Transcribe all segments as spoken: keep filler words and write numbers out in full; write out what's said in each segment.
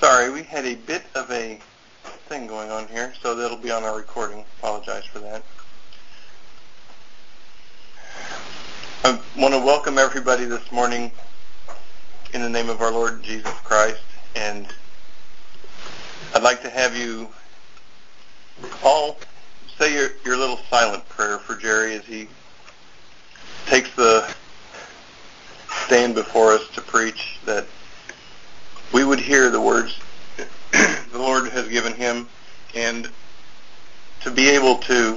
Sorry, we had a bit of a thing going on here, so that'll be on our recording. Apologize for that. I want to welcome everybody this morning in the name of our Lord Jesus Christ, and I'd like to have you all say your, your little silent prayer for Jerry as he takes the stand before us to preach, that we would hear the words the Lord has given him, and to be able to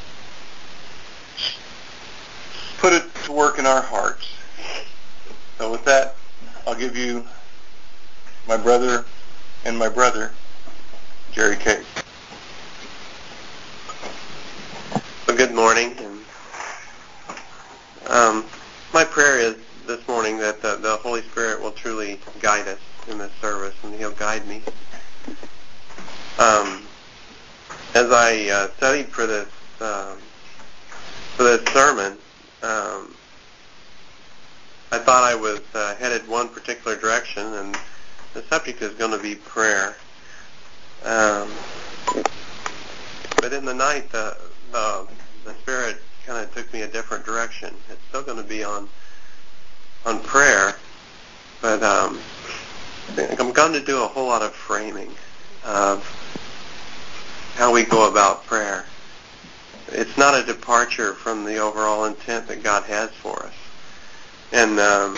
put it to work in our hearts. So with that, I'll give you my brother and my brother, Jerry Case. Well, good morning. And, um, my prayer is this morning that the, the Holy Spirit will truly guide us in this service, and He'll guide me. Um, as I uh, studied for this um, for this sermon, um, I thought I was uh, headed one particular direction, and the subject is going to be prayer. Um, but in the night, the the, the Spirit kind of took me a different direction. It's still going to be on on prayer, but um, I'm going to do a whole lot of framing of how we go about prayer. It's not a departure from the overall intent that God has for us. And um,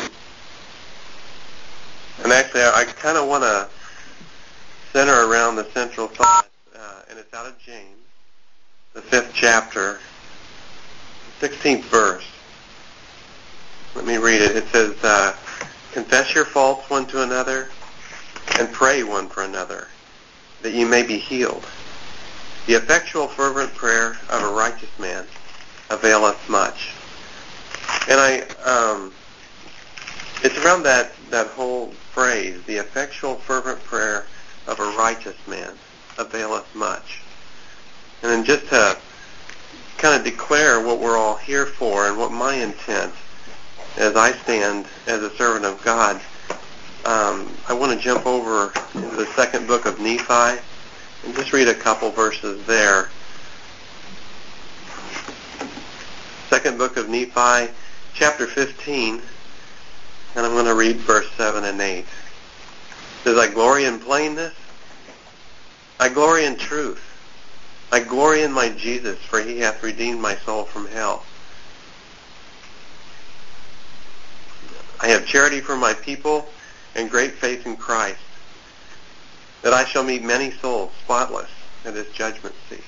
and actually, I, I kind of want to center around the central thought, uh, and it's out of James, the fifth chapter, sixteenth verse. Let me read it. It says, uh, "Confess your faults one to another, and pray one for another, that you may be healed. The effectual fervent prayer of a righteous man availeth much." And I, um, it's around that, that whole phrase, the effectual fervent prayer of a righteous man availeth much. And then just to kind of declare what we're all here for and what my intent as I stand as a servant of God, um, I want to jump over into the second book of Nephi and just read a couple verses there. Second book of Nephi, chapter fifteen, and I'm going to read verse seven and eight. It says, "I glory in plainness, I glory in truth. I glory in my Jesus, for he hath redeemed my soul from hell. I have charity for my people and great faith in Christ, that I shall meet many souls spotless at his judgment seat."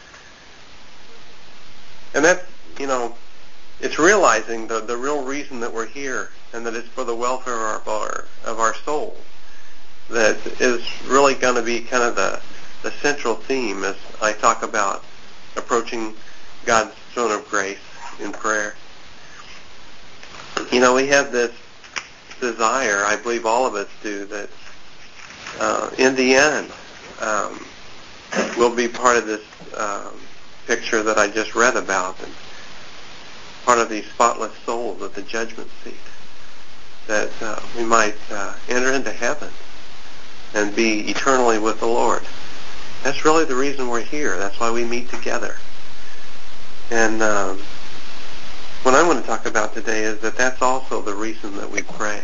And that's, you know, it's realizing the, the real reason that we're here, and that it's for the welfare of our, of our souls, that is really going to be kind of the, the central theme as I talk about approaching God's throne of grace in prayer. You know, we have this desire, I believe all of us do, that uh, in the end um, we'll be part of this um, picture that I just read about, and part of these spotless souls at the judgment seat, that uh, we might uh, enter into heaven and be eternally with the Lord. That's really the reason we're here. That's why we meet together. And um, what I'm going to talk about today is that that's also the reason that we pray,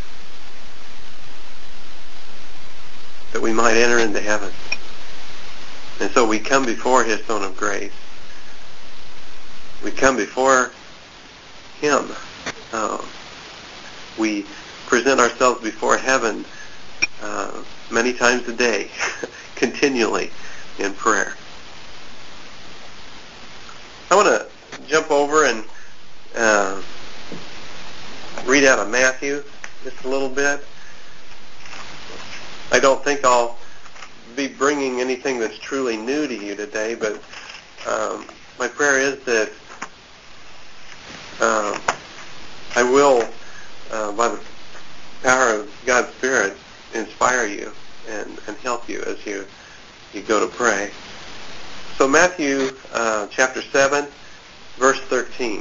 that we might enter into heaven. And so we come before his throne of grace. We come before him. Uh, we present ourselves before heaven uh, many times a day, continually in prayer. I want to jump over and uh, read out of Matthew just a little bit. I don't think I'll be bringing anything that's truly new to you today, but um, my prayer is that uh, I will, uh, by the power of God's Spirit, inspire you and, and help you as you, you go to pray. So Matthew uh, chapter seven, verse thirteen.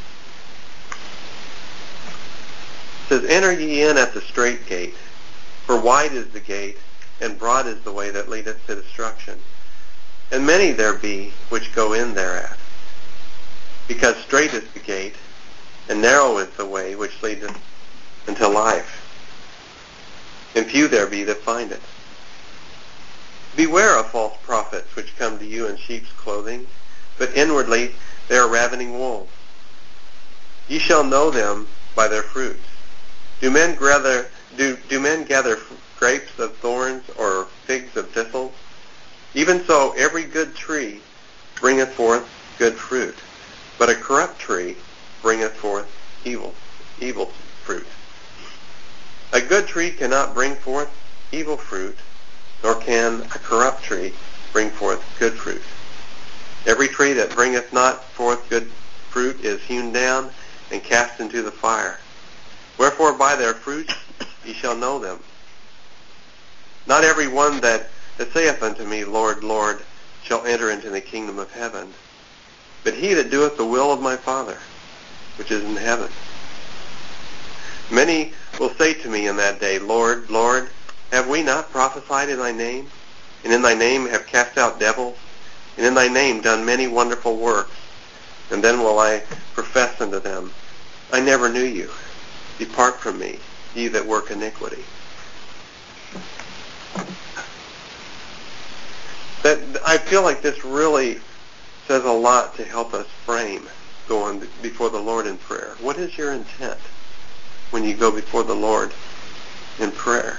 It says, "Enter ye in at the strait gate, For wide is the gate, and broad is the way that leadeth to destruction, and many there be which go in thereat. Because strait is the gate, and narrow is the way which leadeth unto life, and few there be that find it. Beware of false prophets which come to you in sheep's clothing, but inwardly they are ravening wolves. Ye shall know them by their fruits. Do men gather, do, do men gather grapes of thorns or figs of thistles? Even so, every good tree bringeth forth good fruit, but a corrupt tree bringeth forth evil, evil fruit. A good tree cannot bring forth evil fruit, nor can a corrupt tree bring forth good fruit. Every tree that bringeth not forth good fruit is hewn down and cast into the fire. Wherefore by their fruits ye shall know them. Not every one that, that saith unto me, Lord, Lord, shall enter into the kingdom of heaven, but he that doeth the will of my Father, which is in heaven. Many will say to me in that day, Lord, Lord, have we not prophesied in thy name, and in thy name have cast out devils, and in thy name done many wonderful works? And then will I profess unto them, I never knew you. Depart from me, ye that work iniquity. That I feel like this really says a lot to help us frame going before the Lord in prayer. What is your intent when you go before the Lord in prayer?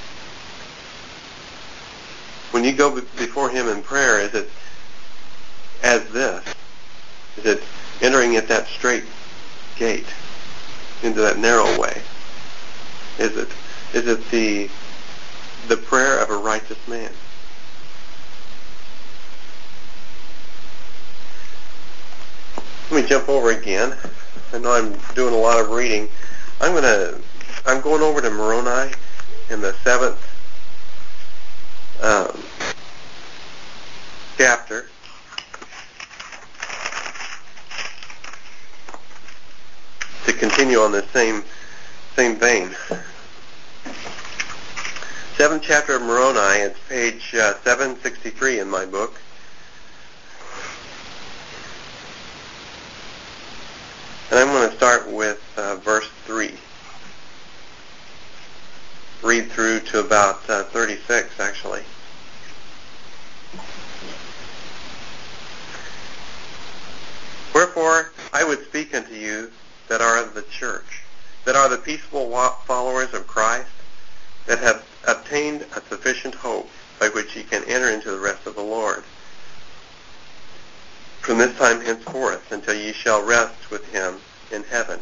When you go before him in prayer, is it as this? Is it entering at that straight gate, into that narrow way? Is it is it the the prayer of a righteous man? Let me jump over again. I know I'm doing a lot of reading. I'm gonna I'm going over to Moroni in the seventh um, chapter. To continue on this same same vein. Seventh chapter of Moroni, it's page uh, seven sixty-three in my book. And I'm going to start with uh, verse three. Read through to about uh, thirty-six, actually. Wherefore I would speak unto you that are of the church, that are the peaceable followers of Christ, that have obtained a sufficient hope by which ye can enter into the rest of the Lord, from this time henceforth until ye shall rest with him in heaven.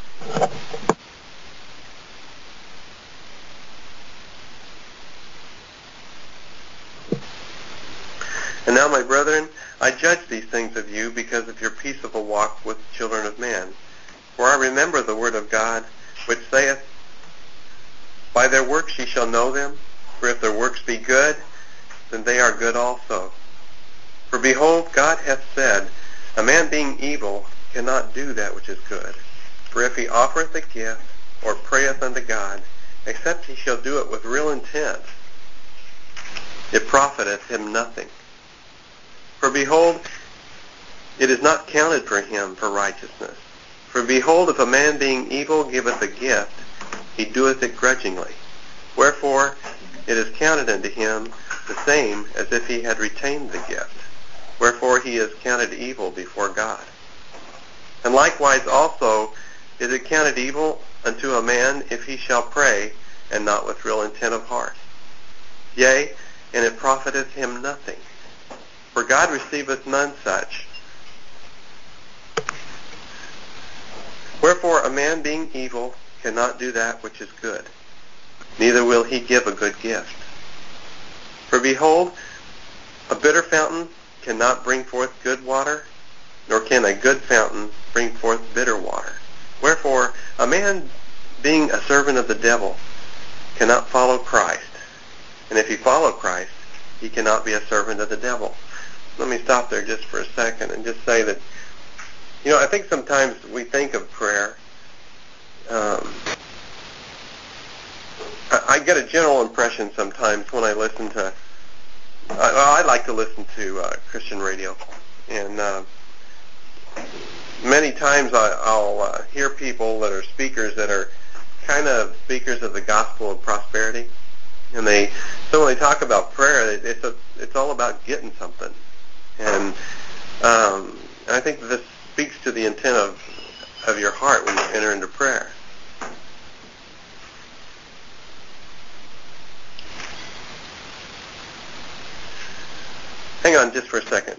And now, my brethren, I judge these things of you because of your peaceable walk with the children of men. For I remember the word of God, which saith, By their works ye shall know them, for if their works be good, then they are good also. For behold, God hath said, A man being evil cannot do that which is good. For if he offereth a gift, or prayeth unto God, except he shall do it with real intent, it profiteth him nothing. For behold, it is not counted for him for righteousness. For behold, if a man being evil giveth a gift, he doeth it grudgingly. Wherefore, it is counted unto him the same as if he had retained the gift. Wherefore he is counted evil before God. And likewise also is it counted evil unto a man if he shall pray, and not with real intent of heart. Yea, and it profiteth him nothing. For God receiveth none such. Wherefore a man being evil cannot do that which is good, neither will he give a good gift. For behold, a bitter fountain cannot bring forth good water, nor can a good fountain bring forth bitter water. Wherefore a man being a servant of the devil cannot follow Christ. And if he follow Christ, he cannot be a servant of the devil. Let me stop there just for a second and just say that, you know, I think sometimes we think of prayer. Um, I, I get a general impression sometimes when I listen to, I, I like to listen to uh, Christian radio, and uh, many times I, I'll uh, hear people that are speakers that are kind of speakers of the gospel of prosperity, and they so when they talk about prayer, it, it's a, it's all about getting something, and um, and I think that this speaks to the intent of of your heart when you enter into prayer. Hang on just for a second.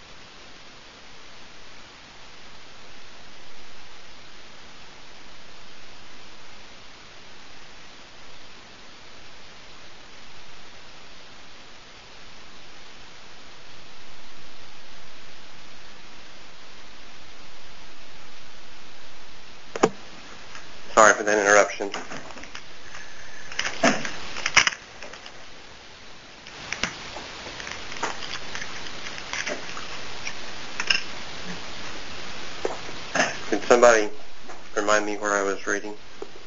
Sorry for that interruption. Can somebody remind me where I was reading?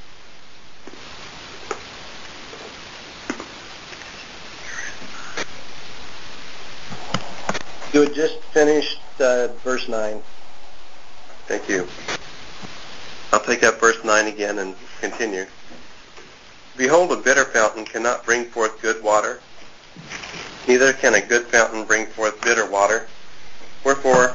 You had just finished uh, verse nine. Thank you. I'll take up verse nine again and continue. Behold, a bitter fountain cannot bring forth good water, neither can a good fountain bring forth bitter water. Wherefore,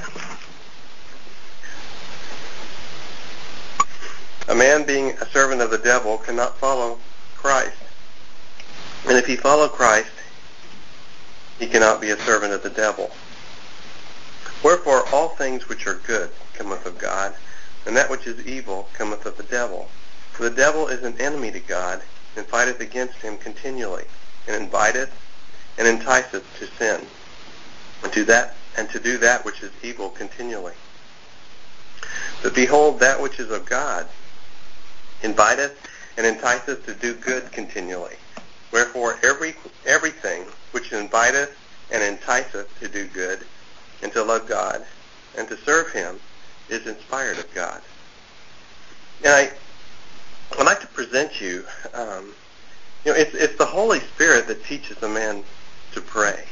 a man being a servant of the devil cannot follow Christ. And if he follow Christ, he cannot be a servant of the devil. Wherefore, all things which are good cometh of God, and that which is evil cometh of the devil. For the devil is an enemy to God, and fighteth against him continually, and inviteth and enticeth to sin, and to that and to do that which is evil continually. But behold, that which is of God inviteth and enticeth to do good continually. Wherefore every everything which inviteth and enticeth to do good, and to love God, and to serve him, is inspired of God. And I would like to present you, um, you know, it's, it's the Holy Spirit that teaches a man to pray.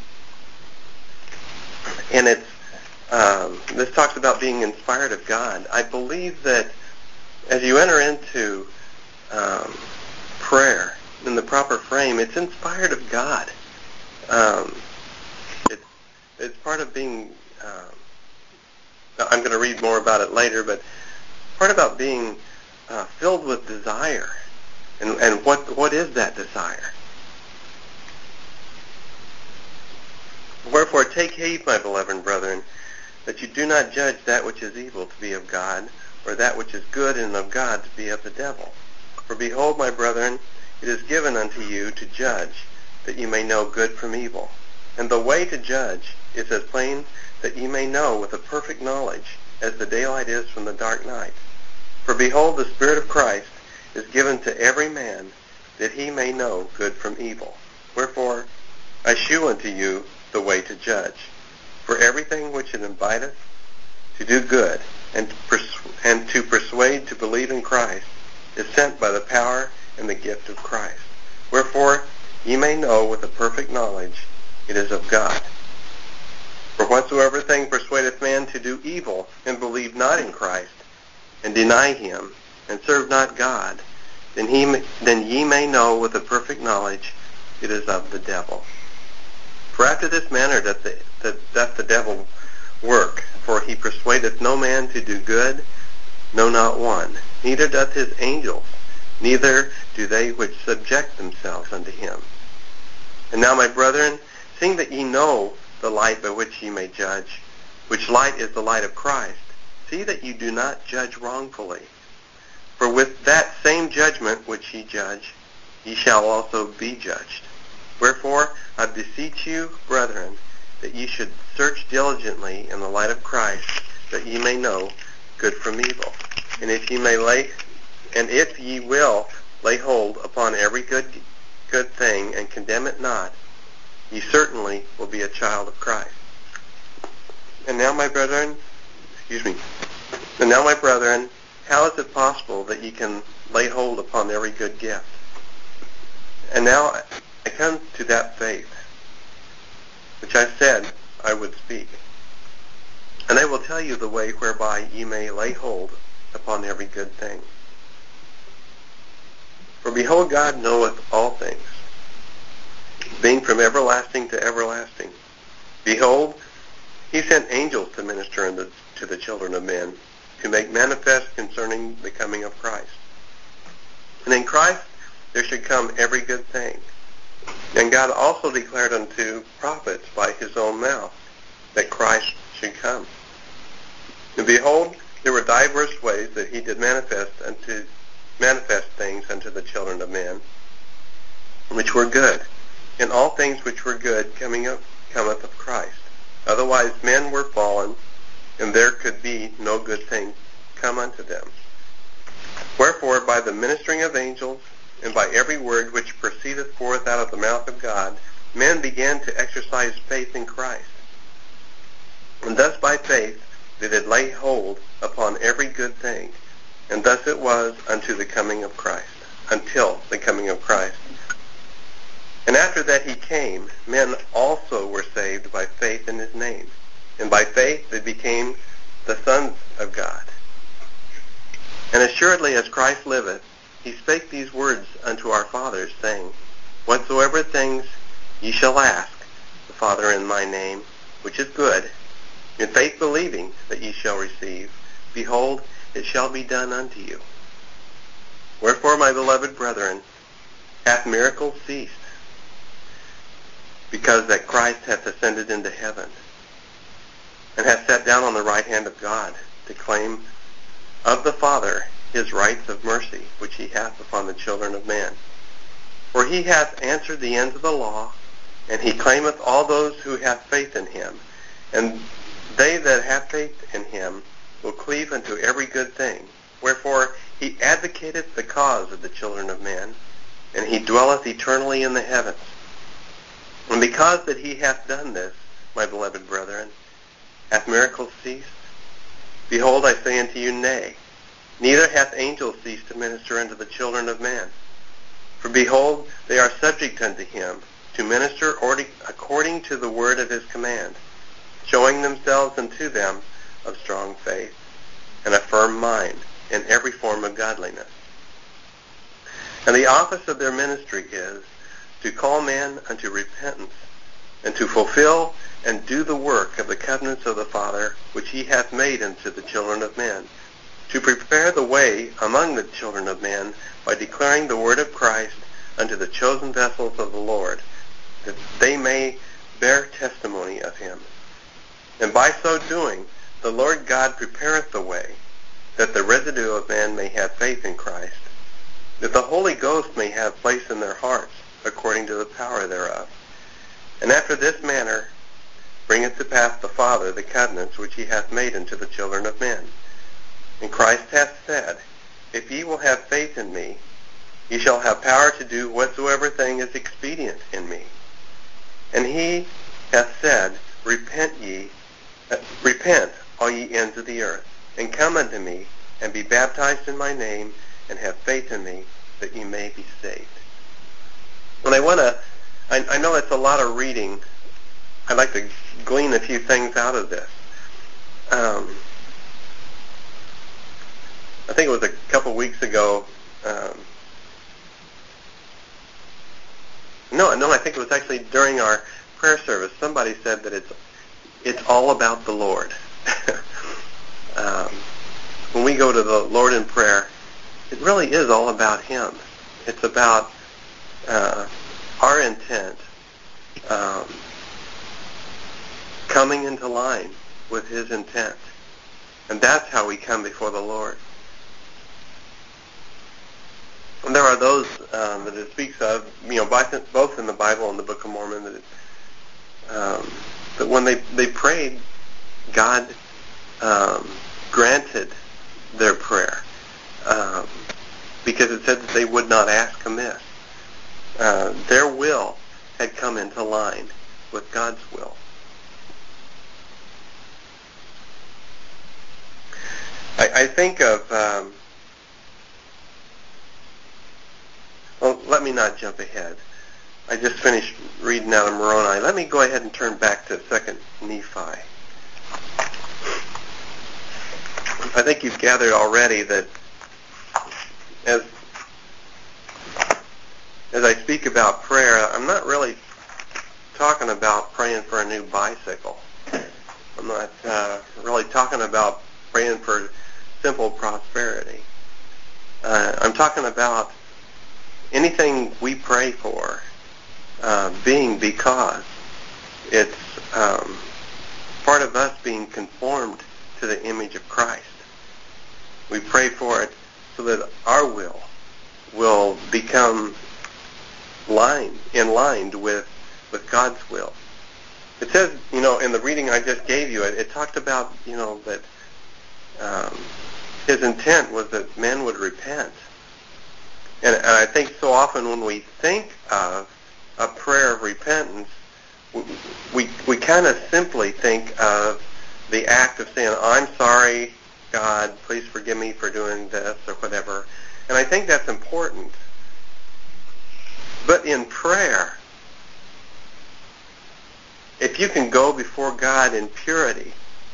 And it's, um, this talks about being inspired of God. I believe that as you enter into um, prayer in the proper frame, it's inspired of God. Um, it's, it's part of being... Um, I'm going to read more about it later, but part about being uh, filled with desire. And, and what what is that desire? Wherefore take heed, my beloved brethren, that you do not judge that which is evil to be of God, or that which is good and of God to be of the devil. For behold, my brethren, it is given unto you to judge, that you may know good from evil. And the way to judge is as plain that ye may know with a perfect knowledge, as the daylight is from the dark night. For behold, the Spirit of Christ is given to every man, that he may know good from evil. Wherefore, I shew unto you the way to judge. For everything which it inviteth to do good, and to, pers- and to persuade to believe in Christ, is sent by the power and the gift of Christ. Wherefore, ye may know with a perfect knowledge it is of God. For whatsoever thing persuadeth man to do evil, and believe not in Christ, and deny him, and serve not God, then he may, then ye may know with a perfect knowledge it is of the devil. For after this manner doth the, the, doth the devil work, for he persuadeth no man to do good, no not one, neither doth his angels, neither do they which subject themselves unto him. And now, my brethren, seeing that ye know the light by which ye may judge, which light is the light of Christ, see that you do not judge wrongfully. For with that same judgment which ye judge, ye shall also be judged. Wherefore, I beseech you, brethren, that ye should search diligently in the light of Christ, that ye may know good from evil. And if ye may lay, and if ye will lay hold upon every good good thing and condemn it not, ye certainly will be a child of Christ. And now, my brethren, excuse me, and now, my brethren, how is it possible that ye can lay hold upon every good gift And now I come to that faith, which I said I would speak. And I will tell you the way whereby ye may lay hold upon every good thing. For behold, God knoweth all things, being from everlasting to everlasting. Behold, he sent angels to minister unto to the children of men, to make manifest concerning the coming of Christ. And in Christ there should come every good thing. And God also declared unto prophets by his own mouth that Christ should come. And behold, there were divers ways that he did manifest unto manifest things unto the children of men, which were good, and all things which were good coming up cometh of Christ. Otherwise men were fallen, and there could be no good thing come unto them. Wherefore, by the ministering of angels, and by every word which proceedeth forth out of the mouth of God, men began to exercise faith in Christ. And thus by faith they did lay hold upon every good thing. And thus it was unto the coming of Christ, until the coming of Christ. And after that he came, men also were saved by faith in his name. And by faith they became the sons of God. And assuredly as Christ liveth, he spake these words unto our fathers, saying, Whatsoever things ye shall ask the Father in my name, which is good, in faith believing that ye shall receive, behold, it shall be done unto you. Wherefore, my beloved brethren, hath miracles ceased, because that Christ hath ascended into heaven, and hath sat down on the right hand of God, to claim of the Father his rights of mercy, which he hath upon the children of men. For he hath answered the ends of the law, and he claimeth all those who have faith in him. And they that have faith in him will cleave unto every good thing. Wherefore he advocateth the cause of the children of men, and he dwelleth eternally in the heavens. And because that he hath done this, my beloved brethren, hath miracles ceased? Behold, I say unto you, nay, neither hath angels ceased to minister unto the children of men. For behold, they are subject unto him, to minister according to the word of his command, showing themselves unto them of strong faith, and a firm mind, in every form of godliness. And the office of their ministry is to call men unto repentance, and to fulfill and do the work of the covenants of the Father, which he hath made unto the children of men, to prepare the way among the children of men by declaring the word of Christ unto the chosen vessels of the Lord, that they may bear testimony of him. And by so doing, the Lord God prepareth the way, that the residue of men may have faith in Christ, that the Holy Ghost may have place in their hearts, according to the power thereof. And after this manner bringeth to pass the Father the covenants which he hath made unto the children of men. And Christ hath said, If ye will have faith in me, ye shall have power to do whatsoever thing is expedient in me. And he hath said, Repent ye, uh, repent, all ye ends of the earth, and come unto me, and be baptized in my name, and have faith in me, that ye may be saved. And I want to, I, I know it's a lot of reading. I'd like to glean a few things out of this. Um, I think it was a couple weeks ago. Um, no, no, I think it was actually during our prayer service. Somebody said that it's it's all about the Lord. um, when we go to the Lord in prayer, it really is all about him. It's about uh, our intent um, coming into line with his intent. And that's how we come before the Lord. And there are those um, that it speaks of, you know, both in the Bible and the Book of Mormon, that, it, um, that when they, they prayed, God um, granted their prayer, um, because it said that they would not ask amiss. Uh, their will had come into line with God's will. I, I think of um, Well, let me not jump ahead. I just finished reading out of Moroni. Let me go ahead and turn back to Second Nephi. I think you've gathered already that as as I speak about prayer, I'm not really talking about praying for a new bicycle. I'm not uh, really talking about praying for simple prosperity. Uh, I'm talking about anything we pray for uh, being because it's um, part of us being conformed to the image of Christ. We pray for it so that our will will become line, in line with, with God's will. It says, you know, in the reading I just gave you, it, it talked about, you know, that um, his intent was that men would repent. And, and I think so often when we think of a prayer of repentance, we, we, we kind of simply think of the act of saying, I'm sorry, God, please forgive me for doing this or whatever. And I think that's important. But in prayer, if you can go before God in purity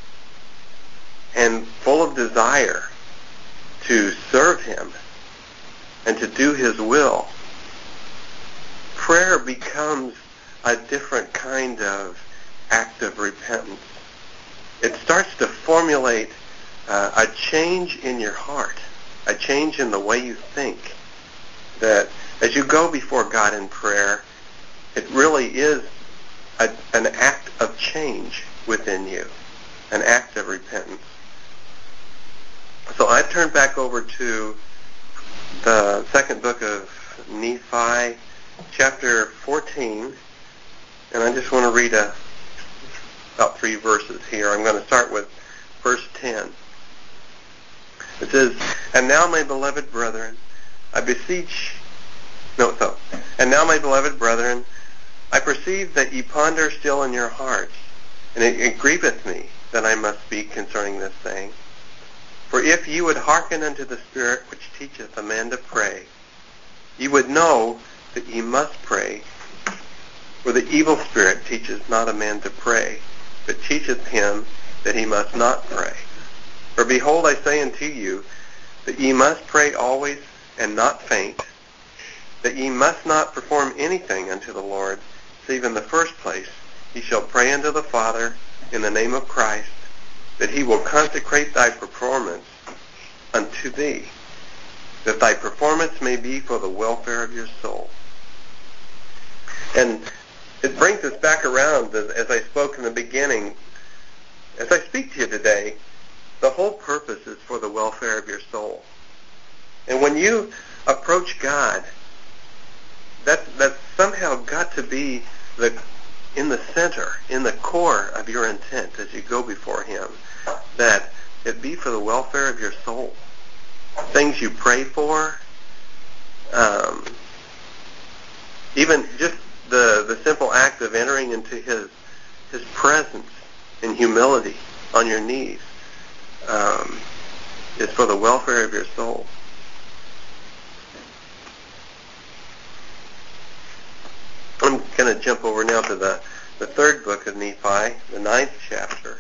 and full of desire to serve Him and to do His will, prayer becomes a different kind of act of repentance. It starts to formulate uh, a change in your heart, a change in the way you think, that as you go before God in prayer, it really is a, an act of change within you, an act of repentance. So I've turned back over to the second book of Nephi, chapter fourteen, and I just want to read a, about three verses here. I'm going to start with verse ten. It says, And now, my beloved brethren, I beseech, no, so, and now, my beloved brethren, I perceive that ye ponder still in your hearts, and it, it grieveth me that I must speak concerning this thing. For if ye would hearken unto the Spirit which teacheth a man to pray, ye would know that ye must pray. For the evil spirit teacheth not a man to pray, but teacheth him that he must not pray. For behold, I say unto you, that ye must pray always and not faint, that ye must not perform anything unto the Lord, save in the first place ye shall pray unto the Father in the name of Christ, that he will consecrate thy performance unto thee, that thy performance may be for the welfare of your soul. And it brings us back around, as, as I spoke in the beginning. As I speak to you today, the whole purpose is for the welfare of your soul. And when you approach God, that, that's somehow got to be the in the center, in the core of your intent as you go before Him, that it be for the welfare of your soul. Things you pray for, um, even just the the simple act of entering into His His presence in humility on your knees, um, is for the welfare of your soul. I'm going to jump over now to the, the third book of Nephi, the ninth chapter.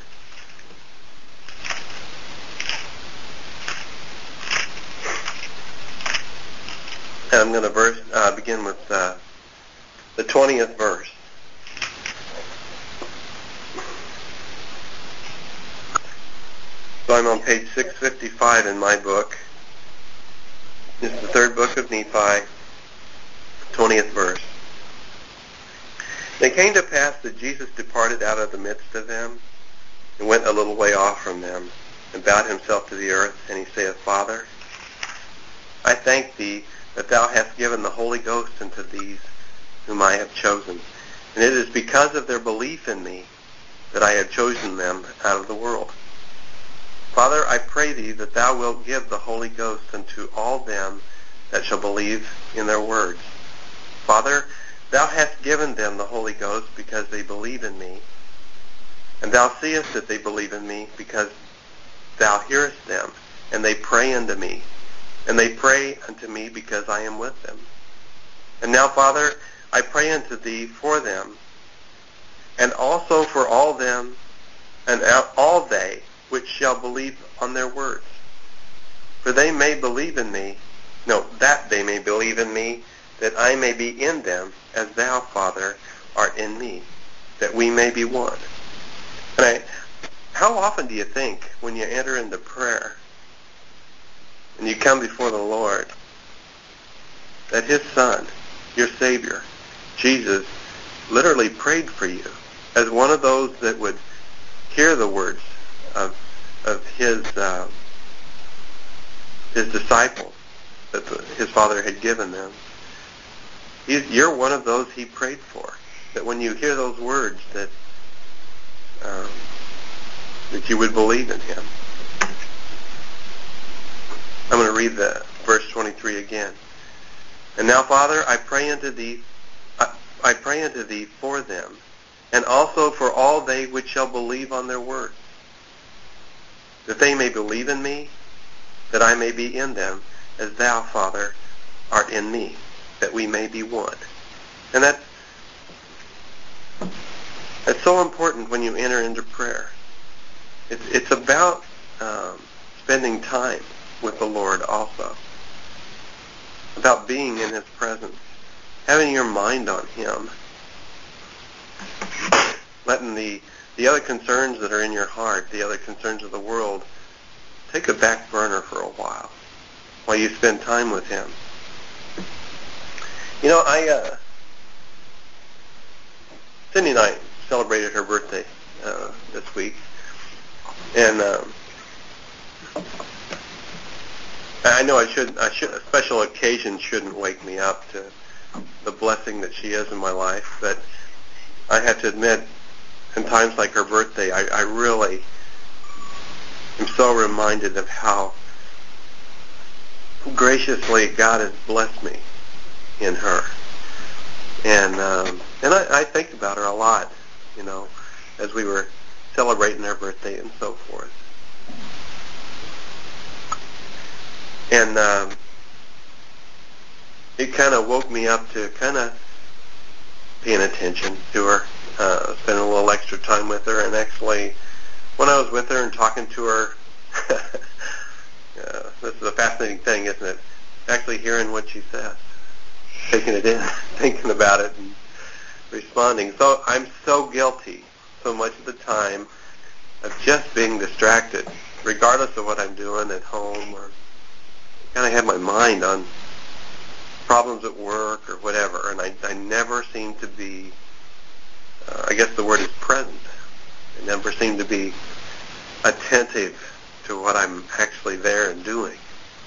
And I'm going to verse, uh, begin with uh, the twentieth verse. So I'm on page six fifty-five in my book. This is the third book of Nephi, twentieth verse. And it came to pass that Jesus departed out of the midst of them, and went a little way off from them, and bowed himself to the earth, and he saith, Father, I thank thee that thou hast given the Holy Ghost unto these whom I have chosen. And it is because of their belief in me that I have chosen them out of the world. Father, I pray thee that thou wilt give the Holy Ghost unto all them that shall believe in their words. Father, thou hast given them the Holy Ghost because they believe in me. And thou seest that they believe in me because thou hearest them, and they pray unto me. And they pray unto me because I am with them. And now, Father, I pray unto thee for them, and also for all them, and all they which shall believe on their words. For they may believe in me, no, that they may believe in me, that I may be in them, as thou, Father, art in me, that we may be one. And I, how often do you think when you enter into prayer and you come before the Lord that his Son, your Savior, Jesus, literally prayed for you as one of those that would hear the words of of his uh, his disciples that the, his Father had given them? He's, you're one of those he prayed for. That when you hear those words, that um, that you would believe in him. I'm going to read the verse twenty-three again. And now, Father, I pray unto thee, I, I pray unto thee for them, and also for all they which shall believe on their words, that they may believe in me, that I may be in them, as thou, Father, art in me, that we may be one. And that's, that's so important when you enter into prayer. It's, it's about um, spending time with the Lord also, about being in his presence, having your mind on him, letting the, the other concerns that are in your heart, the other concerns of the world, take a back burner for a while, while you spend time with him. You know, I, uh, Cindy and I celebrated her birthday uh, this week, and um, I know I should, I should, a special occasion shouldn't wake me up to the blessing that she is in my life, but I have to admit, in times like her birthday, I, I really am so reminded of how graciously God has blessed me in her. And um, and I, I think about her a lot, you know, as we were celebrating her birthday and so forth. And um, it kind of woke me up to kind of paying attention to her, uh, spending a little extra time with her. And actually, when I was with her and talking to her, uh, this is a fascinating thing, isn't it? Actually hearing what she says, taking it in, thinking about it, and responding. So I'm so guilty so much of the time of just being distracted, regardless of what I'm doing at home, or kind of have my mind on problems at work or whatever, and I, I never seem to be, uh, I guess the word is present. I never seem to be attentive to what I'm actually there and doing.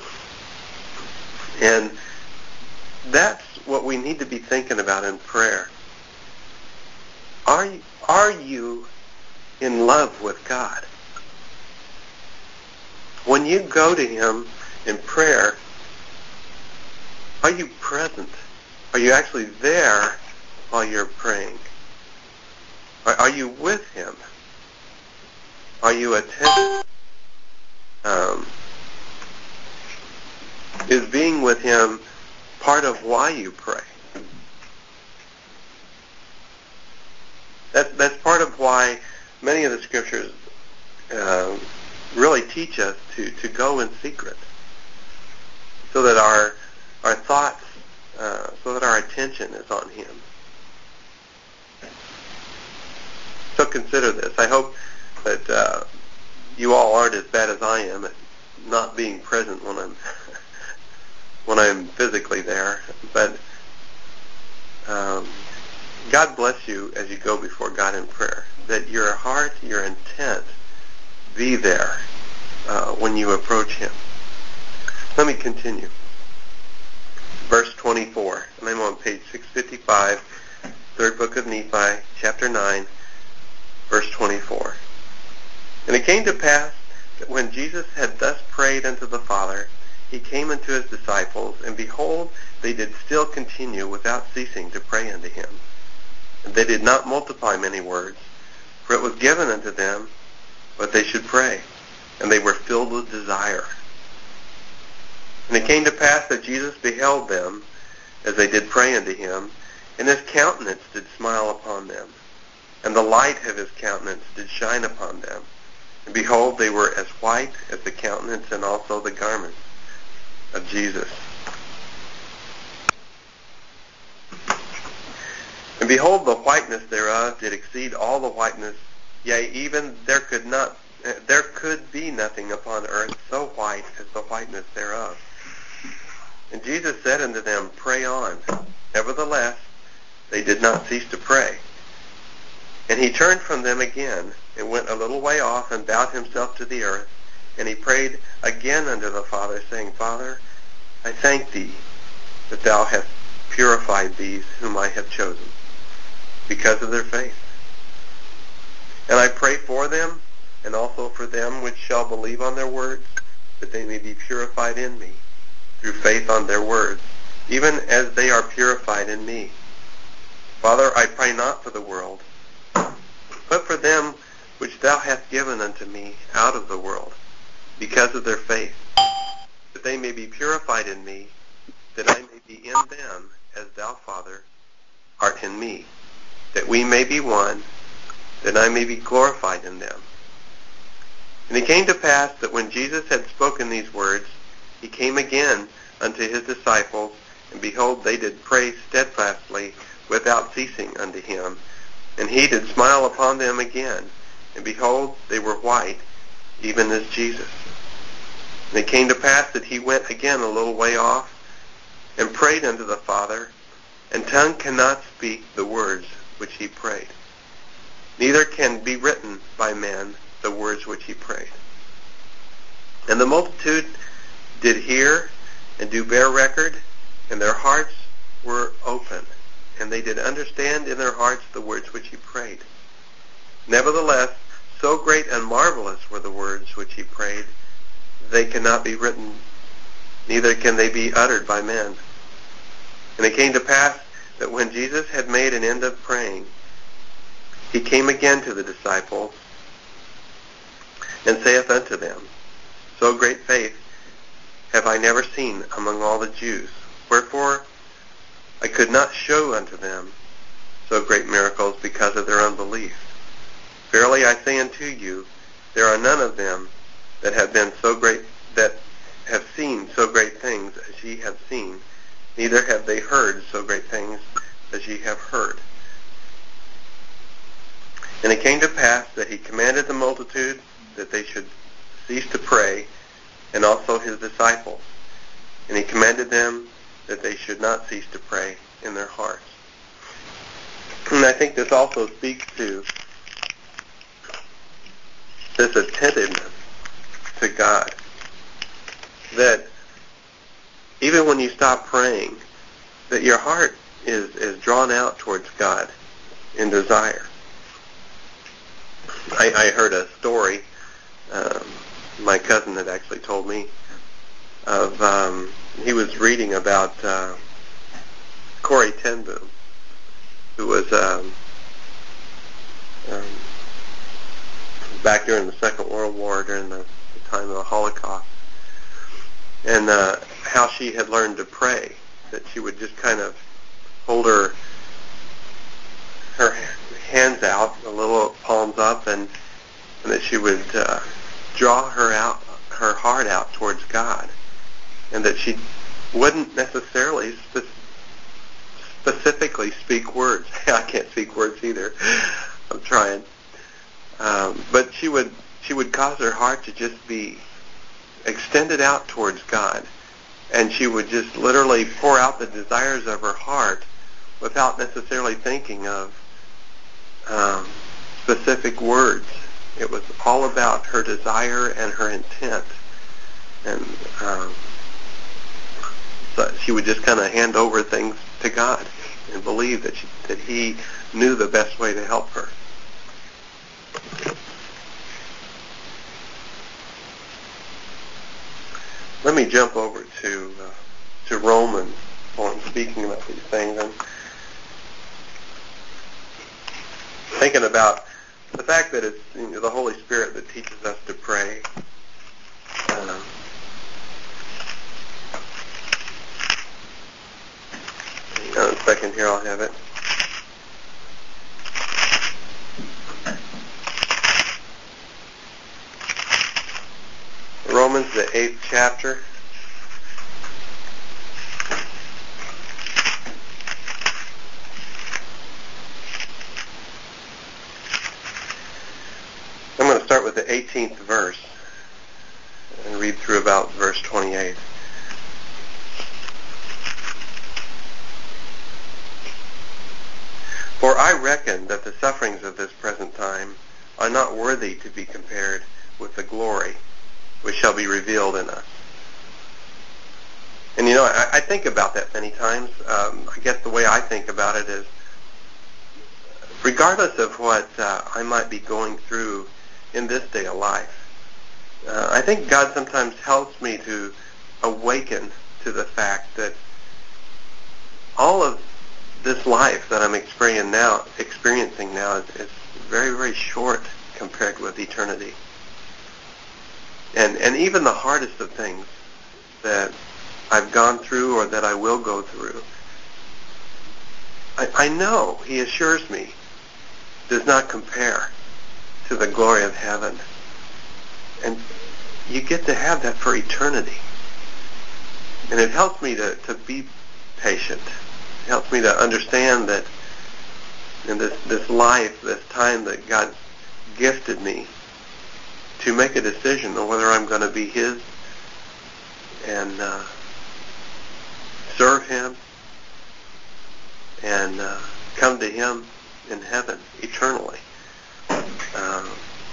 And that's what we need to be thinking about in prayer. Are you, are you in love with God? When you go to him in prayer, are you present? Are you actually there while you're praying? Are, are you with him? Are you attentive? Um, is being with him part of why you pray? That, that's part of why many of the scriptures uh, really teach us to, to go in secret, so that our our thoughts, uh, so that our attention is on him. So consider this. I hope that uh, you all aren't as bad as I am at not being present when I'm when I'm physically there. But um, God bless you as you go before God in prayer, that your heart, your intent, be there uh, when you approach him. Let me continue. Verse twenty-four, and I'm on page six fifty-five, third book of Nephi, chapter nine, verse twenty-four. And it came to pass that when Jesus had thus prayed unto the Father, he came unto his disciples, and behold, they did still continue without ceasing to pray unto him. And they did not multiply many words, for it was given unto them what they should pray, and they were filled with desire. And it came to pass that Jesus beheld them, as they did pray unto him, and his countenance did smile upon them, and the light of his countenance did shine upon them. And behold, they were as white as the countenance and also the garments of Jesus. And behold, the whiteness thereof did exceed all the whiteness, yea, even there could not, there could be nothing upon earth so white as the whiteness thereof. And Jesus said unto them, Pray on. Nevertheless, they did not cease to pray. And he turned from them again, and went a little way off, and bowed himself to the earth. And he prayed again unto the Father, saying, Father, I thank thee that thou hast purified these whom I have chosen, because of their faith. And I pray for them, and also for them which shall believe on their words, that they may be purified in me, through faith on their words, even as they are purified in me. Father, I pray not for the world, but for them which thou hast given unto me out of the world, because of their faith, that they may be purified in me, that I may be in them, as thou, Father, art in me, that we may be one, that I may be glorified in them. And it came to pass that when Jesus had spoken these words, he came again unto his disciples, and behold, they did pray steadfastly without ceasing unto him. And he did smile upon them again, and behold, they were white, even as Jesus. And it came to pass that he went again a little way off, and prayed unto the Father, and tongue cannot speak the words which he prayed, neither can be written by men the words which he prayed. And the multitude did hear and do bear record, and their hearts were open, and they did understand in their hearts the words which he prayed. Nevertheless, so great and marvelous were the words which he prayed, they cannot be written, neither can they be uttered by men. And it came to pass that when Jesus had made an end of praying, he came again to the disciples, and saith unto them, So great faith have I never seen among all the Jews. Wherefore I could not show unto them so great miracles because of their unbelief. Verily I say unto you, there are none of them that have been so great, that have seen so great things as ye have seen, neither have they heard so great things as ye have heard. And it came to pass that he commanded the multitude that they should cease to pray, and also his disciples. And he commanded them that they should not cease to pray in their hearts. And I think this also speaks to this attentiveness to God, that even when you stop praying, that your heart is, is drawn out towards God in desire. I, I heard a story, um, my cousin had actually told me, of um, he was reading about uh, Corrie ten Boom, who was um, um, back during the Second World War, during the, the time of the Holocaust, and uh, how she had learned to pray, that she would just kind of hold her her hands out, a little palms up, and, and that she would uh, draw her out, her heart out towards God, and that she wouldn't necessarily spe- specifically speak words. I can't speak words either. I'm trying, um, but she would she would cause her heart to just be extended out towards God, and she would just literally pour out the desires of her heart without necessarily thinking of um, specific words. It was all about her desire and her intent, and um, so she would just kind of hand over things to God and believe that she, that He knew the best way to help her. Let me jump over to uh, to Romans while I'm speaking about these things. I'm thinking about the fact that it's, you know, the Holy Spirit that teaches us to pray. Um, Uh, a second here, I'll have it. Romans, the eighth chapter. I'm going to start with the eighteenth verse and read through about verse twenty-eight. For I reckon that the sufferings of this present time are not worthy to be compared with the glory which shall be revealed in us. And you know, I, I think about that many times. Um, I guess the way I think about it is, regardless of what uh, I might be going through in this day of life, uh, I think God sometimes helps me to awaken to the fact that all of this life that I'm experiencing now, experiencing now is, is very, very short compared with eternity. And and even the hardest of things that I've gone through or that I will go through, I, I know, He assures me, does not compare to the glory of heaven. And you get to have that for eternity. And it helps me to, to be patient. It helps me to understand that in this, this life, this time that God gifted me, to make a decision on whether I'm going to be His and uh, serve Him and uh, come to Him in heaven eternally. Uh,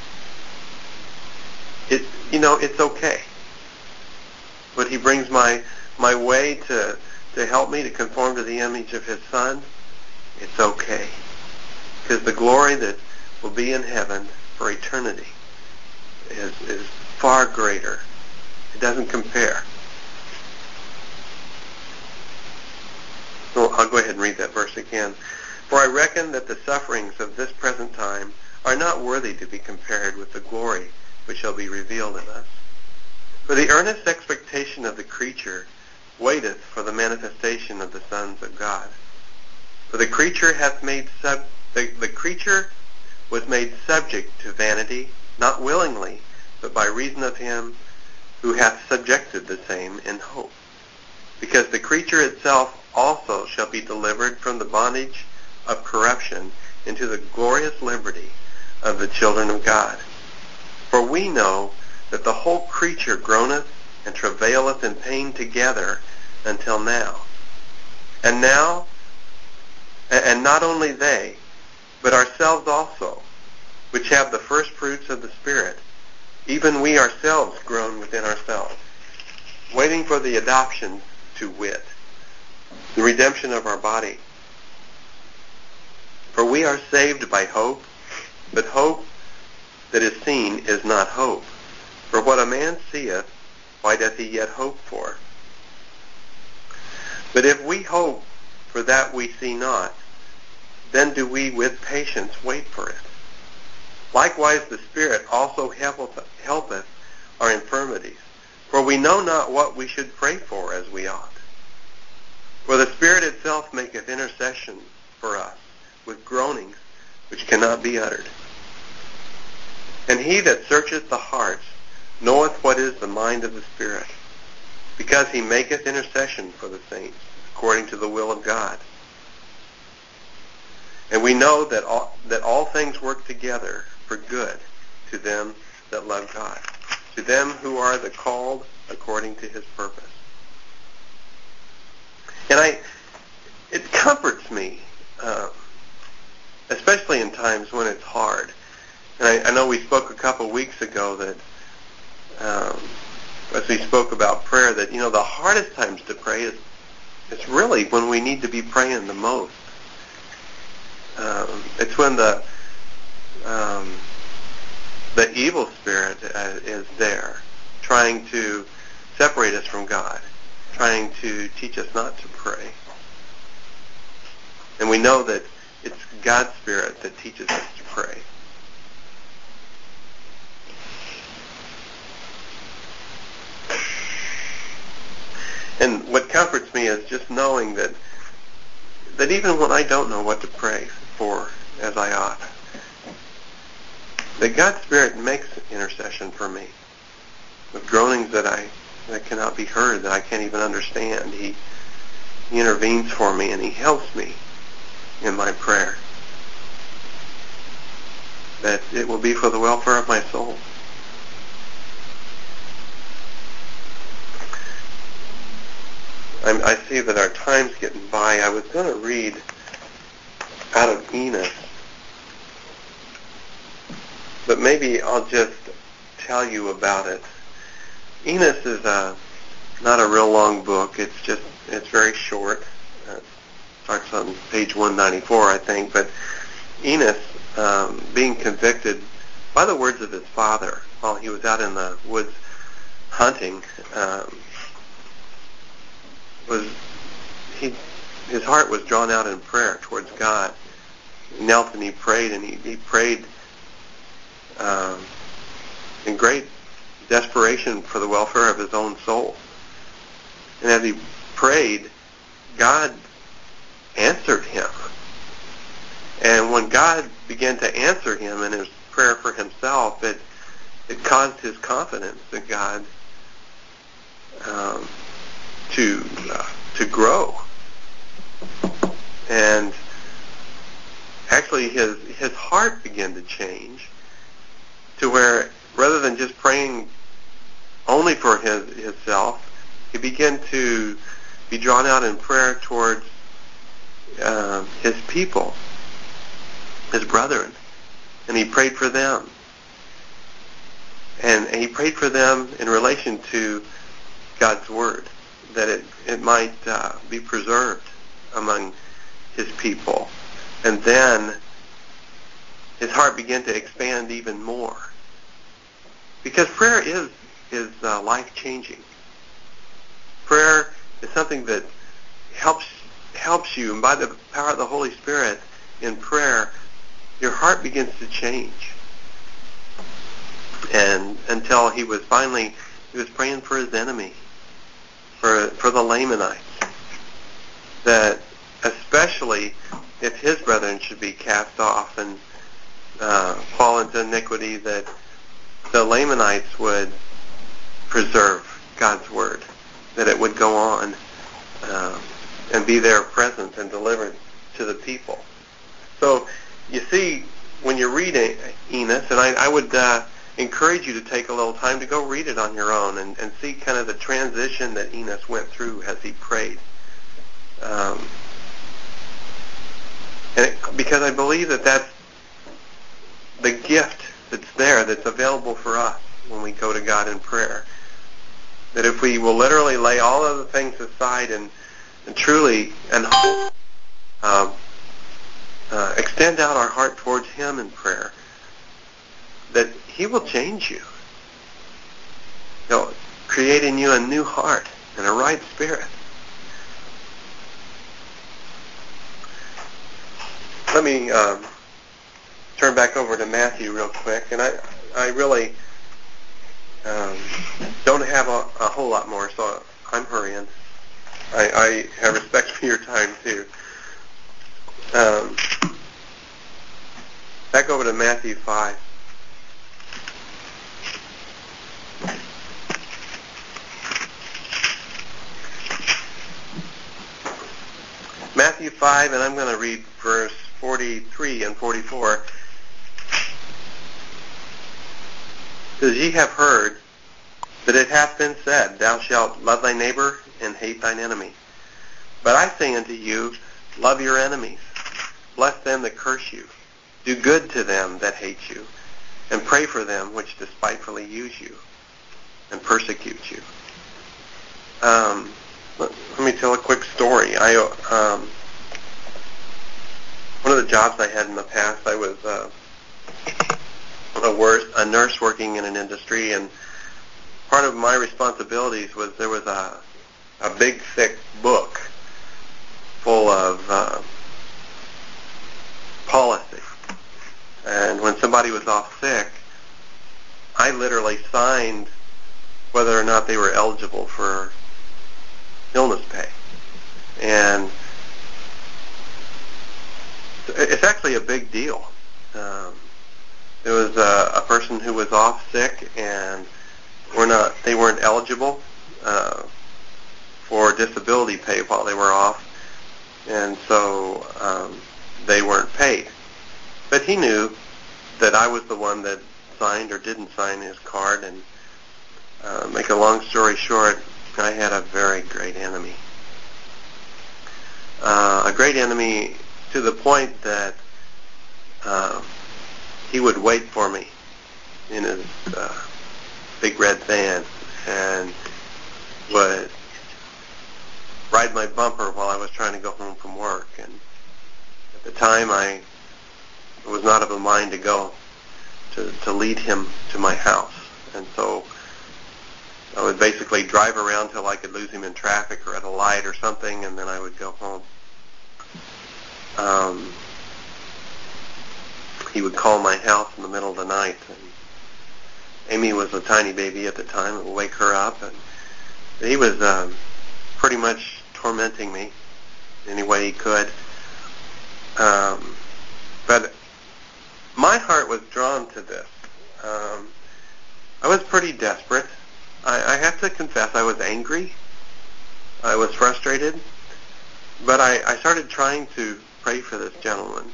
it, you know, it's okay. But He brings my my way to to help me to conform to the image of His Son. It's okay, because the glory that will be in heaven for eternity is is far greater. It doesn't compare. So I'll go ahead and read that verse again. For I reckon that the sufferings of this present time are not worthy to be compared with the glory which shall be revealed in us. For the earnest expectation of the creature waiteth for the manifestation of the sons of God. For the creature hath made sub the, the creature was made subject to vanity, not willingly, but by reason of Him who hath subjected the same in hope. Because the creature itself also shall be delivered from the bondage of corruption into the glorious liberty of the children of God. For we know that the whole creature groaneth and travaileth in pain together until now. And now, and not only they, but ourselves also, which have the first fruits of the Spirit, even we ourselves groan within ourselves, waiting for the adoption, to wit, the redemption of our body. For we are saved by hope, but hope that is seen is not hope. For what a man seeth, why doth he yet hope for? But if we hope for that we see not, then do we with patience wait for it. Likewise the Spirit also helpeth our infirmities, for we know not what we should pray for as we ought. For the Spirit itself maketh intercession for us with groanings which cannot be uttered. And He that searcheth the hearts knoweth what is the mind of the Spirit, because He maketh intercession for the saints according to the will of God. And we know that all, that all things work together for good to them that love God, to them who are the called according to His purpose. And I, it comforts me, uh, especially in times when it's hard. And I, I know we spoke a couple weeks ago that, um, as we spoke about prayer, that, you know, the hardest times to pray is, it's really when we need to be praying the most. Um, it's when the um, the evil spirit uh, is there, trying to separate us from God, trying to teach us not to pray. And we know that it's God's Spirit that teaches us to pray. And what comforts me is just knowing that that even when I don't know what to pray for as I ought, that God's Spirit makes intercession for me with groanings that I that cannot be heard, that I can't even understand. He, he intervenes for me and he helps me in my prayer, that it will be for the welfare of my soul. I'm, I see that our time's getting by. I was going to read out of Enos, but maybe I'll just tell you about it. Enos is a, not a real long book. It's just, it's very short. Uh, it starts on page one ninety-four, I think. But Enos, um, being convicted by the words of his father while he was out in the woods hunting, um, was he his heart was drawn out in prayer towards God. He knelt and he prayed, and he, he prayed um, in great desperation for the welfare of his own soul. And as he prayed, God answered him. And when God began to answer him in his prayer for himself, it it caused his confidence in God um, to uh, to grow. And actually his his heart began to change to where, rather than just praying only for his himself, he began to be drawn out in prayer towards uh, his people, his brethren, and he prayed for them. And, and he prayed for them in relation to God's Word, that it, it might uh, be preserved among his people. And then his heart began to expand even more. Because prayer is, is uh, life-changing. Prayer is something that helps helps you, and by the power of the Holy Spirit in prayer, your heart begins to change. And until he was finally, he was praying for his enemy, for for the Lamanites, that especially if his brethren should be cast off and uh, fall into iniquity, that the Lamanites would preserve God's Word, that it would go on um, and be there present and delivered to the people. So you see, when you read Enos, and I, I would uh, encourage you to take a little time to go read it on your own and, and see kind of the transition that Enos went through as he prayed. Um, and it, because I believe that that's the gift that's there, that's available for us when we go to God in prayer. That if we will literally lay all other things aside and, and truly and uh, uh, extend out our heart towards him in prayer, that he will change you. He'll create in you a new heart and a right spirit. Let me um, turn back over to Matthew real quick, and I, I really um, don't have a, a whole lot more, so I'm hurrying. I, I have respect for your time too. Um, back over to Matthew five. Matthew five, and I'm going to read verse forty-three and forty-four. It says, "Ye have heard that it hath been said, Thou shalt love thy neighbor and hate thine enemy. But I say unto you, love your enemies, bless them that curse you, do good to them that hate you, and pray for them which despitefully use you and persecute you." Um, let, let me tell a quick story. I um, one of the jobs I had in the past, I was uh, a, worse, a nurse working in an industry, and part of my responsibilities was there was a a big thick book full of uh, policy. And when somebody was off sick, I literally signed whether or not they were eligible for illness pay. And it's actually a big deal. Um, there was a, a person who was off sick, and were not they weren't eligible uh, for disability pay while they were off, and so um, they weren't paid. But he knew that I was the one that signed or didn't sign his card, and uh, make a long story short, I had a very great enemy. Uh, a great enemy to the point that uh, he would wait for me in his uh, big red van and would ride my bumper while I was trying to go home from work. And at the time, I was not of a mind to go to, to lead him to my house. And so I would basically drive around till I could lose him in traffic or at a light or something, and then I would go home. Um, he would call my house in the middle of the night, and Amy was a tiny baby at the time. It would wake her up, and he was um, pretty much tormenting me any way he could. Um, but my heart was drawn to this. Um, I was pretty desperate. I, I have to confess I was angry. I was frustrated. But I, I started trying to pray for this gentleman.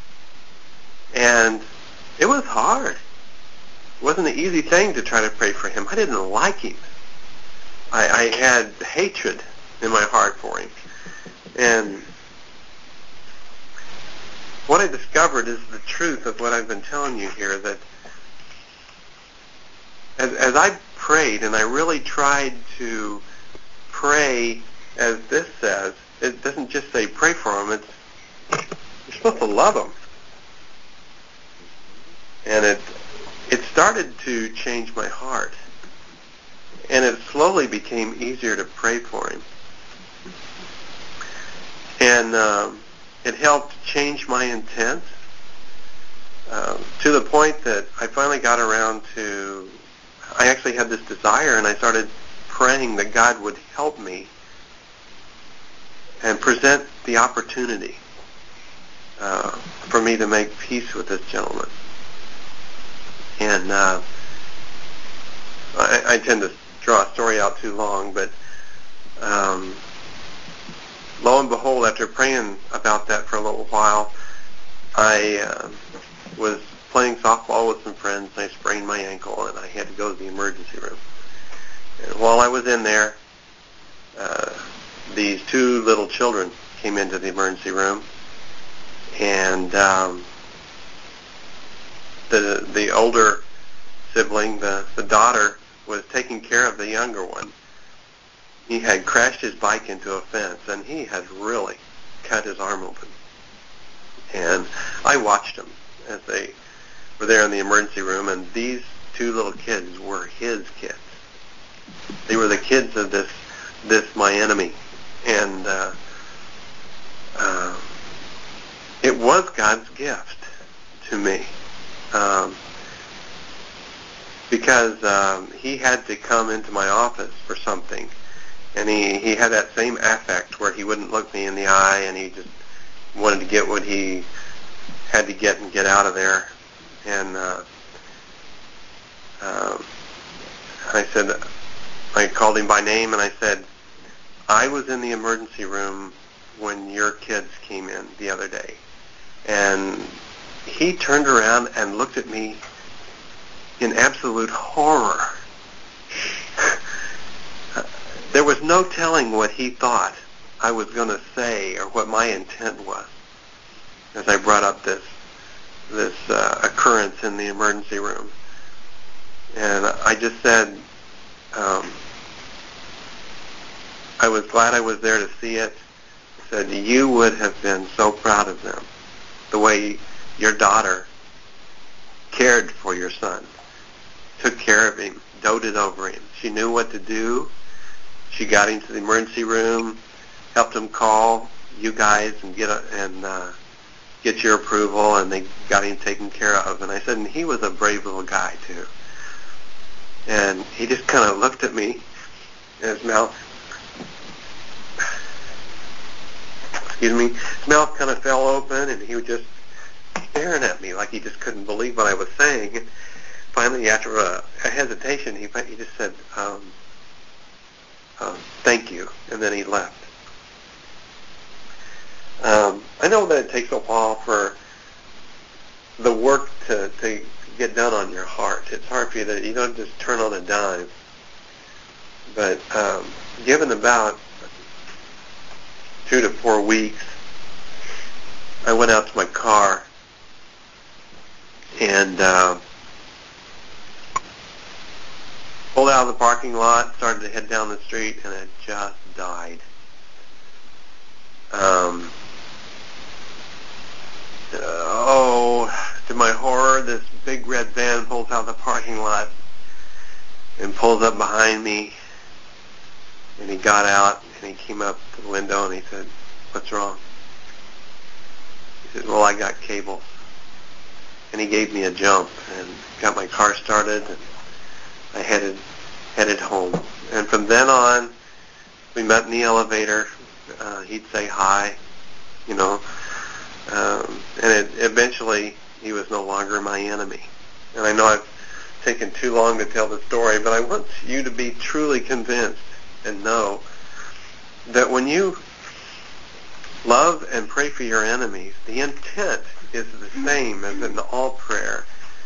And it was hard. It wasn't an easy thing to try to pray for him. I didn't like him. I, I had hatred in my heart for him. And what I discovered is the truth of what I've been telling you here, that as, as I prayed, and I really tried to pray as this says, it doesn't just say pray for him, it's you're supposed to love him. And it it started to change my heart. And it slowly became easier to pray for him. And um, it helped change my intent uh, to the point that I finally got around to, I actually had this desire, and I started praying that God would help me and present the opportunity uh, for me to make peace with this gentleman. And uh, I, I tend to draw a story out too long, but um, lo and behold, after praying about that for a little while, I uh, was playing softball with some friends. I sprained my ankle, and I had to go to the emergency room. And while I was in there, uh, these two little children came into the emergency room, and um, the the older sibling, the, the daughter, was taking care of the younger one. He had crashed his bike into a fence, and he had really cut his arm open. And I watched them as they were there in the emergency room, and these two little kids were his kids. They were the kids of this this my enemy. And uh, uh, it was God's gift to me, um, because um, he had to come into my office for something, and he, he had that same affect where he wouldn't look me in the eye, and he just wanted to get what he had to get and get out of there. And uh, uh, I said, I called him by name, and I said, I was in the emergency room when your kids came in the other day. And he turned around and looked at me in absolute horror. There was no telling what he thought I was going to say or what my intent was as I brought up this this uh, occurrence in the emergency room. And I just said, um, I was glad I was there to see it. I said, you would have been so proud of them, the way your daughter cared for your son, took care of him, doted over him. She knew what to do. She got him to the emergency room, helped him call you guys and get a, and uh, get your approval, and they got him taken care of. And I said, and he was a brave little guy too. And he just kind of looked at me, and his mouth excuse me, his mouth kind of fell open, and he was just staring at me like he just couldn't believe what I was saying. And finally, after a, a hesitation, he he just said, um, um, "Thank you," and then he left. Um, I know that it takes a while for the work to, to get done on your heart. It's hard for you to, you don't just turn on a dime. But um, given about two to four weeks, I went out to my car and uh, pulled out of the parking lot, started to head down the street, and it just died. Um, uh, oh, to my horror, this big red van pulls out of the parking lot and pulls up behind me, and he got out, and he came up to the window, and he said, "What's wrong?" He said, "Well, I got cables." And he gave me a jump and got my car started, and I headed headed home. And from then on, we met in the elevator. Uh, he'd say hi, you know, um, and it, eventually he was no longer my enemy. And I know I've taken too long to tell the story, but I want you to be truly convinced and know that when you love and pray for your enemies, the intent is the same as in all prayer.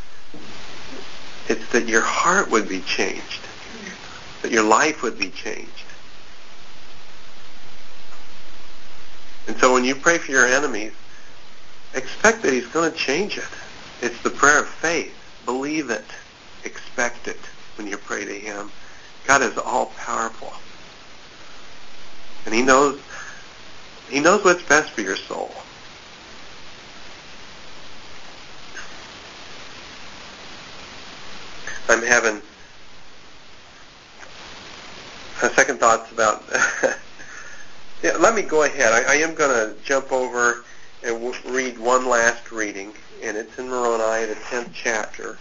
It's that your heart would be changed, that your life would be changed. And so when you pray for your enemies, expect that he's going to change it. It's the prayer of faith. Believe it. Expect it when you pray to him. God is all-powerful. And he knows, he knows what's best for your soul. I'm having a second thoughts about... yeah, let me go ahead. I, I am going to jump over and w- read one last reading, and it's in Moroni, the tenth chapter,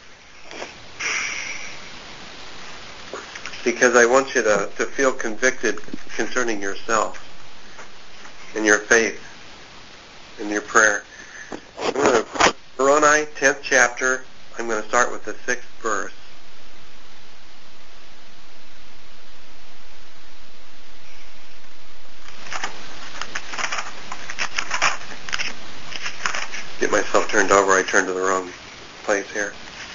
because I want you to, to feel convicted concerning yourself and your faith and your prayer. I'm going to, Moroni, tenth chapter, I'm going to start with the sixth verse. Get myself turned over. I turned to the wrong place here.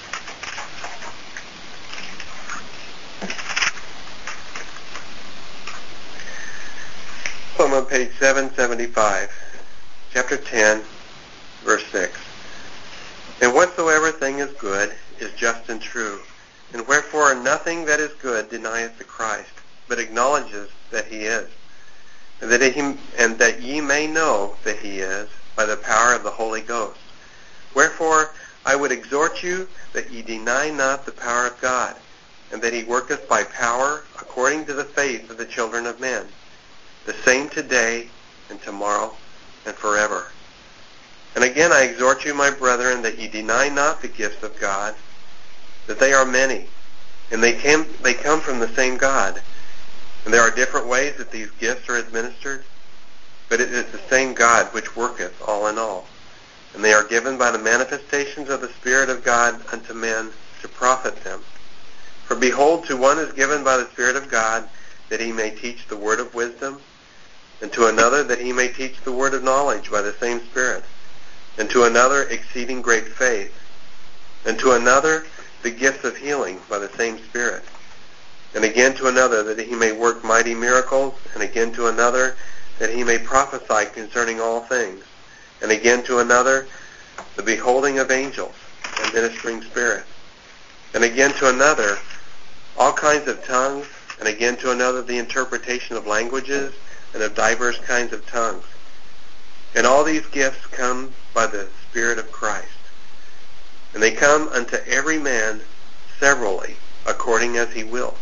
So I'm on page seven seventy-five, chapter ten, verse six. And whatsoever thing is good is just and true, and wherefore nothing that is good denieth the Christ, but acknowledges that he is, and that he, and that ye may know that he is, by the power of the Holy Ghost. Wherefore I would exhort you that ye deny not the power of God, and that he worketh by power according to the faith of the children of men, the same today and tomorrow and forever. And again I exhort you, my brethren, that ye deny not the gifts of God, that they are many, and they come, they come from the same God. And there are different ways that these gifts are administered, but it is the same God which worketh all in all. And they are given by the manifestations of the Spirit of God unto men to profit them. For behold, to one is given by the Spirit of God that he may teach the word of wisdom, and to another that he may teach the word of knowledge by the same Spirit, and to another exceeding great faith, and to another the gifts of healing by the same Spirit, and again to another that he may work mighty miracles, and again to another that he may prophesy concerning all things, and again to another the beholding of angels and ministering spirits, and again to another all kinds of tongues, and again to another the interpretation of languages and of divers kinds of tongues. And all these gifts come by the Spirit of Christ, and they come unto every man severally, according as he will.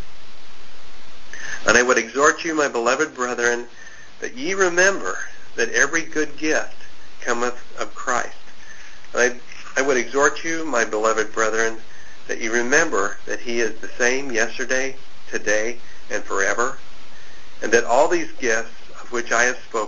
And I would exhort you, my beloved brethren, that ye remember that every good gift cometh of Christ. And I, I would exhort you, my beloved brethren, that ye remember that he is the same yesterday, today, and forever, and that all these gifts of which I have spoken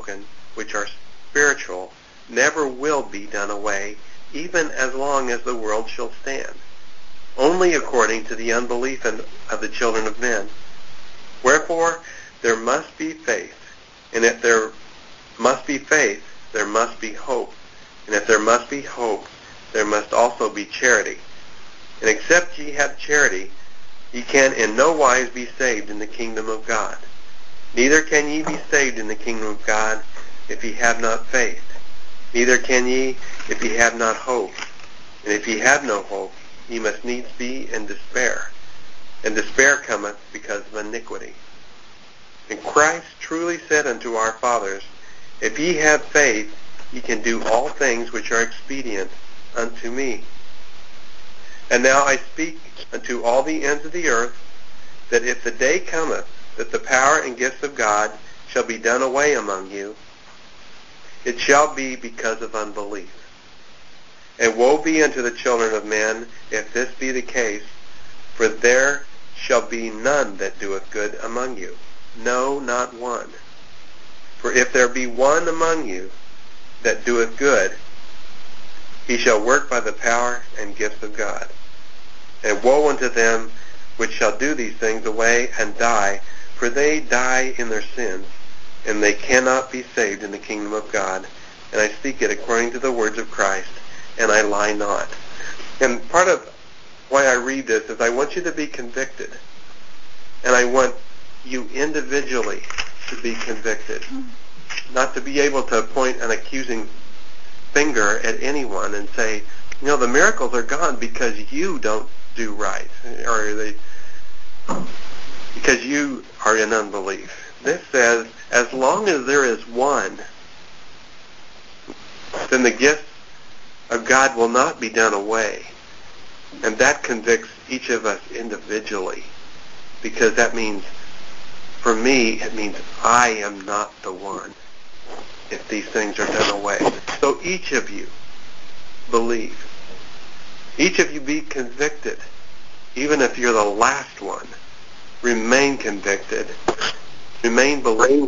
which are spiritual, never will be done away, even as long as the world shall stand, only according to the unbelief of the children of men. Wherefore, there must be faith, and if there must be faith, there must be hope. And if there must be hope, there must also be charity. And except ye have charity, ye can in no wise be saved in the kingdom of God. Neither can ye be saved in the kingdom of God if ye have not faith. Neither can ye if ye have not hope. And if ye have no hope, ye must needs be in despair. And despair cometh because of iniquity. And Christ truly said unto our fathers, If ye have faith, ye can do all things which are expedient unto me. And now I speak unto all the ends of the earth, that if the day cometh that the power and gifts of God shall be done away among you, it shall be because of unbelief. And woe be unto the children of men, if this be the case, for there shall be none that doeth good among you, no, not one. For if there be one among you that doeth good, he shall work by the power and gifts of God. And woe unto them which shall do these things away and die, for they die in their sins, and they cannot be saved in the kingdom of God. And I speak it according to the words of Christ, and I lie not. And part of why I read this is I want you to be convicted, and I want you individually to be convicted, not to be able to point an accusing finger at anyone and say, you know, the miracles are gone because you don't do right, or they because you are in unbelief. This says, as long as there is one, then the gift of God will not be done away. And that convicts each of us individually, because that means, for me, it means I am not the one if these things are done away. So each of you believe. Each of you be convicted. Even if you're the last one, remain convicted. Remain believing.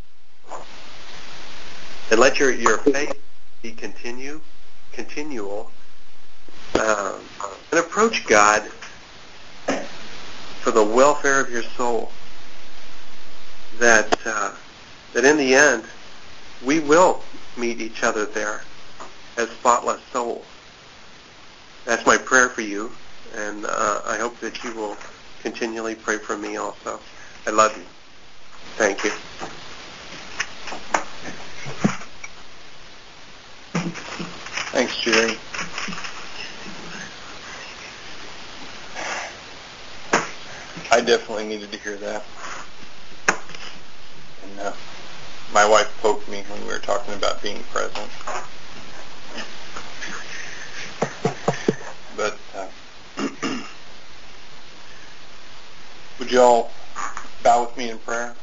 And let your, your faith be continue, continual. Um, and approach God for the welfare of your soul. That uh, that in the end, we will meet each other there as spotless souls. That's my prayer for you, and uh, I hope that you will continually pray for me also. I love you. Thank you. Thanks, Jerry. I definitely needed to hear that. And uh, my wife poked me when we were talking about being present. But uh, would you all bow with me in prayer?